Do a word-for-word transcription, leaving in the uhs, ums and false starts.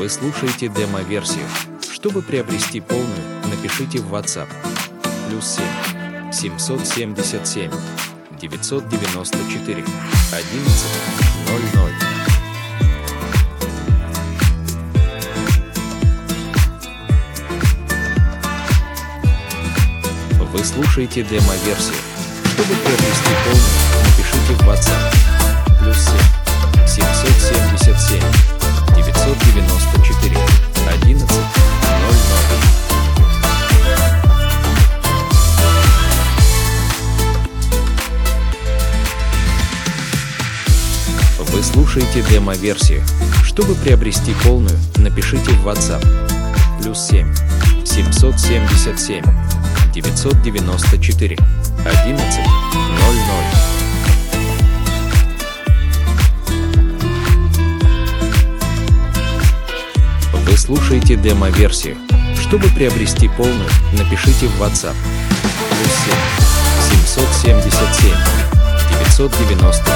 Вы слушаете демо-версию. Чтобы приобрести полную, напишите в WhatsApp. Плюс семь семьсот семьдесят семь девятьсот девяносто четыре одиннадцать ноль ноль. Вы слушаете демо-версию. Чтобы приобрести полную, напишите в WhatsApp. Плюс семь семьсот семьдесят семь девятьсот девяносто четыре одиннадцать ноль ноль. Вы слушаете демо-версию. Чтобы приобрести полную, напишите в WhatsApp. Плюс семь семьсот семьдесят семь девятьсот девяносто четыре одиннадцать ноль ноль. Вы слушаете демо-версию. Чтобы приобрести полную, напишите в WhatsApp. Плюс семь семьсот семьдесят семь девятьсот девяносто